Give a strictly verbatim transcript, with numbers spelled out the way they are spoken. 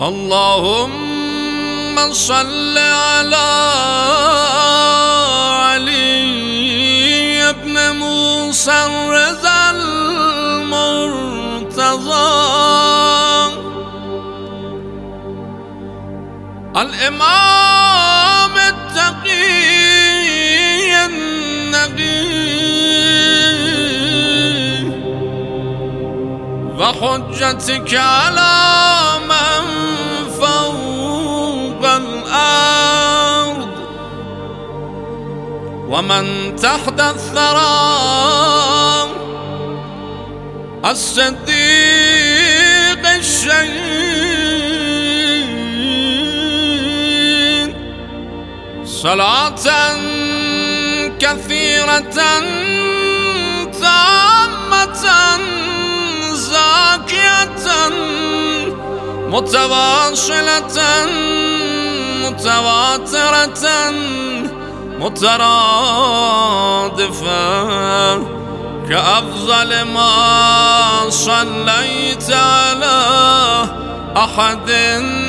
اللهم صل على علي بن موسى الرضا المرتضى الإمام التقي النقي وحجتك على من فوق الأرض ومن تحت الثرى الصديق الشهيد صلاة كثيرة تامة زاكية متواصلة متواترة مترادفة كأفضل ما صليت على أحد